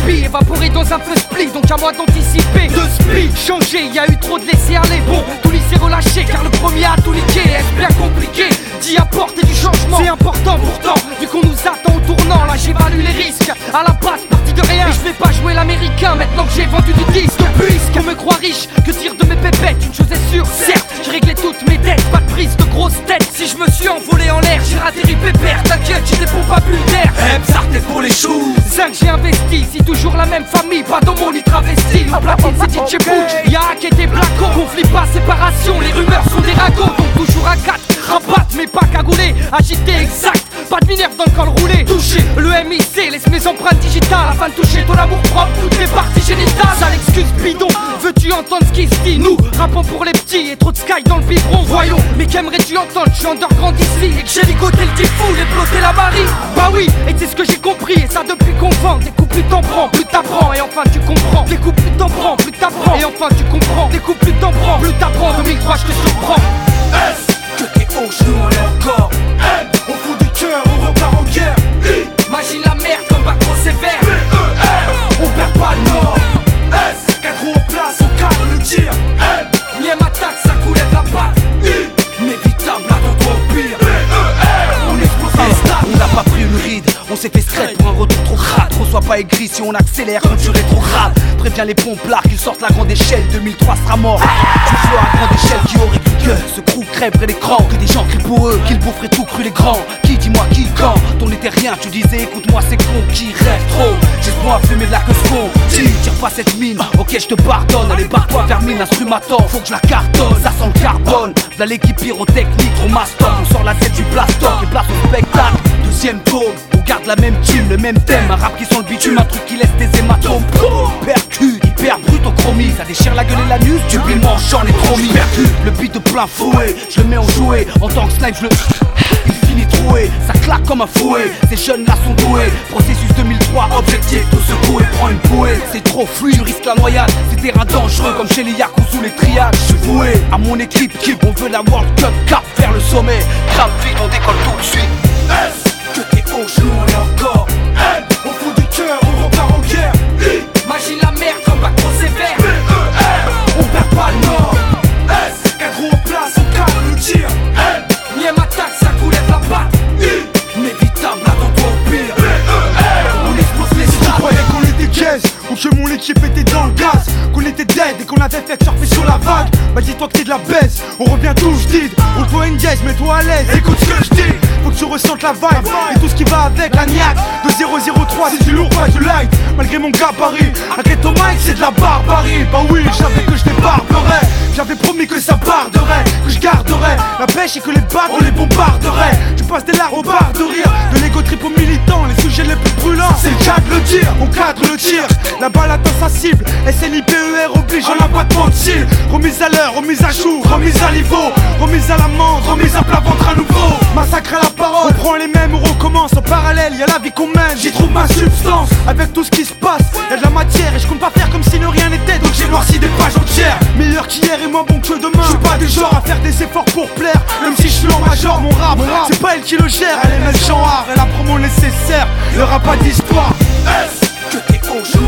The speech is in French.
gaspille, évaporé dans un feu split, donc à moi d'anticiper. De speed, changer, y a eu trop de laisser aller. Bon, tout lycée relâché, car le premier a tout niqué. Est-ce bien compliqué d'y apporter du changement? C'est important pourtant, vu qu'on nous attend au tournant. Là j'évalue les risques, à la base parti de rien. Et je vais pas jouer l'américain maintenant que j'ai vendu du disque. Puisqu'on me croit riche, que dire de mes pépettes? Une chose est sûre, certes, j'ai réglé toutes mes dettes. Pas de prise de grosse tête, si je me suis envolé en l'air, j'ai atterri pépère. T'inquiète, j'ai des pompes à bulles d'air. Sarté pour les choux. 5 j'ai investi, si toujours la même famille, pas d'homo ni travesti. Au platine c'est DJ Butch, y'a hack et des blacos. Conflit pas, séparation, les rumeurs sont des ragots. Donc toujours à 4, rabat mais pas cagoulé. Agité exact, pas de minerve dans le col roulé. Touché, le MIC laisse mes empreintes digitales. Afin de toucher ton amour propre, toutes les parties génitales. Sale excuse bidon, veux-tu entendre ce qui se dit? Nous, rappons pour les petits et trop de sky dans le biberon. Voyons, mais qu'aimerais-tu entendre? Je suis underground ici et que j'ai ligoté le petit fou, les ploté la Marie. Bah oui, et c'est ce que j'ai compris, et ça depuis qu'on vend. Des coups plus t'en prends, plus t'apprends, et enfin tu comprends. Des coups plus t'en prends, plus t'apprends, et enfin tu comprends. Des coups plus t'en prends, plus t'apprends. 2003 je te surprends. Que t'es au genou, on est encore. Au fond du cœur, on repart en guerre. Imagine la merde comme bac trop sévère. On perd pas le nord. Quatre roues en place, on cadre le tir. Miem attaque, ça coulait de la patte. Inévitable, attends-toi au pire. On explose les stades. On n'a pas pris une ride, on s'est fait straight pour un retour trop crade. Reçois pas aigri si on accélère quand tu rétrogrades. Préviens les pompes là qu'ils sortent la grande échelle. 2003 sera mort. Tu vois à grande échelle qui aurait cru que ce crew crèverait l'écran. Que des gens crient pour eux, qu'ils boufferaient tout cru les grands. Qui, dis-moi qui, quand? T'en étais rien, tu disais écoute-moi c'est con qui rêve trop. J'espère à fumer de la queue con. Tire pas cette mine, ok je te pardonne. Allez barre-toi vers mine, l'instrumentant, faut que je la cartonne. Ça sent le carbone, là l'équipe pyrotechnique, trop mastoc. On sort la scène du plastoc et place au spectacle. Deuxième tome, on garde la même team, le même thème. Un rap qui sent le bitume, un truc qui laisse des hématomes. Percute, hyper brut au chromie. Ça déchire la gueule et la nuque, tu vis le manchant, les tromis. Percute, le beat de plein fouet, je le mets en jouet. En tant que snipe, je le... Il finit troué, ça claque comme un fouet. Ces jeunes là sont doués. Processus 2003, objectif, tout secoué. Prends une bouée, c'est trop fluide, tu risques la noyade. C'est terrain dangereux comme chez les Yakuza ou les triades. Je suis voué à mon équipe, on veut la World Cup, cap vers le sommet. Crame vite, on décolle tout de suite. Que t'es au genou, on est encore. Au fond du cœur, on repart en guerre. Imagine la merde comme bac trop sévère. On perd pas le nord. Quatre roues en place, on cadre le tir. Miem attaque, ça coulait de la patte. Inévitable, attends-toi au pire. On explose les Tu stades. croyais qu'on était jazz ou que mon équipe était dans le gaz, qu'on était dead et qu'on avait fait surfer sur la vague. Bah dis-toi que t'es de la baisse, on revient tout j'dis. Roule-toi une jazz, mets-toi à l'aise, écoute ce que je dis. Faut que tu ressentes la vibe et tout ce qui va avec la niaque. De 003 c'est du lourd, pas du light. Malgré mon gabarit, un ghetto mic c'est de la barbarie. Bah oui, je savais que je débarquerais. J'avais promis que ça barderait, que je garderais la pêche et que les bagues on les bombarderait. Tu passes des larmes au bar de rire, de l'ego trip aux militants, les sujets les plus brûlants. C'est le cas de le dire, on cadre le tir. La balle atteint sa cible, SNIPER oblige en abattement de cils. Remise à l'heure, remise à jour, remise à niveau, remise à l'amende, remise à plat ventre à nouveau. Massacre à la parole, on prend les mêmes, on recommence. En parallèle, y'a la vie qu'on mène, j'y trouve ma substance. Avec tout ce qui se passe, y'a de la matière et je compte pas faire comme si ne rien n'était. Donc j'ai noirci des pages entières. Meilleur qu'hier et moins bon que demain. Je suis pas du genre à faire des efforts pour plaire. Même si je suis en major, mon rap, c'est pas elle qui le gère. Elle aime le genre art, elle a promo nécessaire. Le rap a d'histoire. Que t'es au genou.